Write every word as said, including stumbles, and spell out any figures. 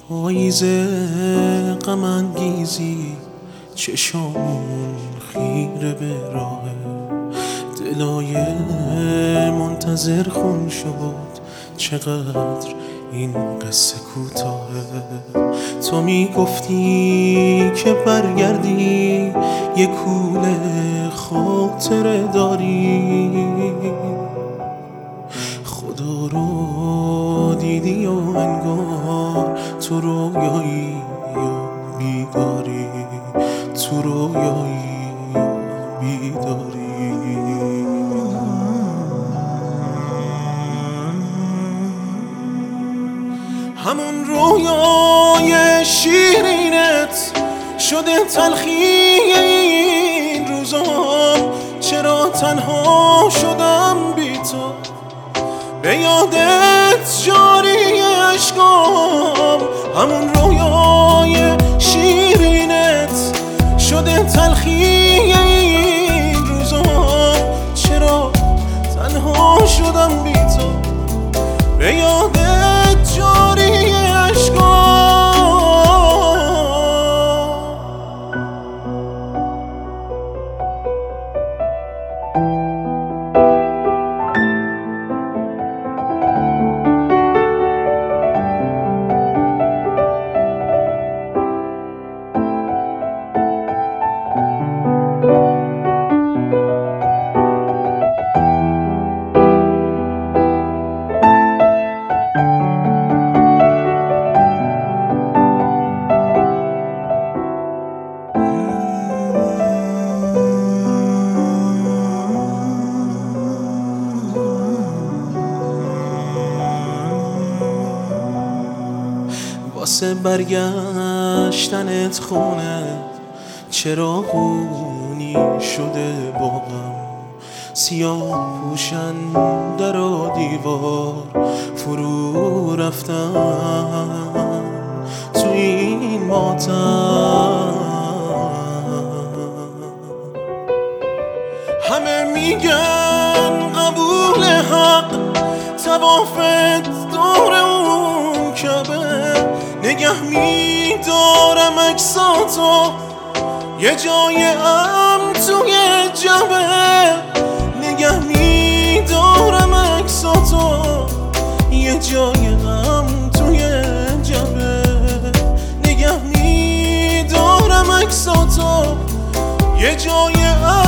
پاییزه غم انگیزی چشامون خیره به راهه، دلای منتظر خون شد چقدر این قصه کوتاهه. تو میگفتی که برگردی یه کوله خاطره داری، خدا رو دیدی و انگار تو رویایی یا بیداری، تو رویایی یا بیداری. همون رویای شیرینت شده تلخی این روزام، چرا تنها شدم بی تو، به یادت جاری اشکام. همون رویای شیرینت شده تلخی این روزام، چرا تنها شدم بی تو، به یادت جاری اشکام. واسه برگشتنت خونه چراغونی شده باغم، سیاه پوشن در و دیوار فرو رفتم تو این ماتم. همه میگن قبول حق توافت دور اون کبه، نگه میدارم عکساتو یه جای امن توی جبه، نگه میدارم عکساتو یه جای امن توی جبه، نگه میدارم عکساتو یه جای امن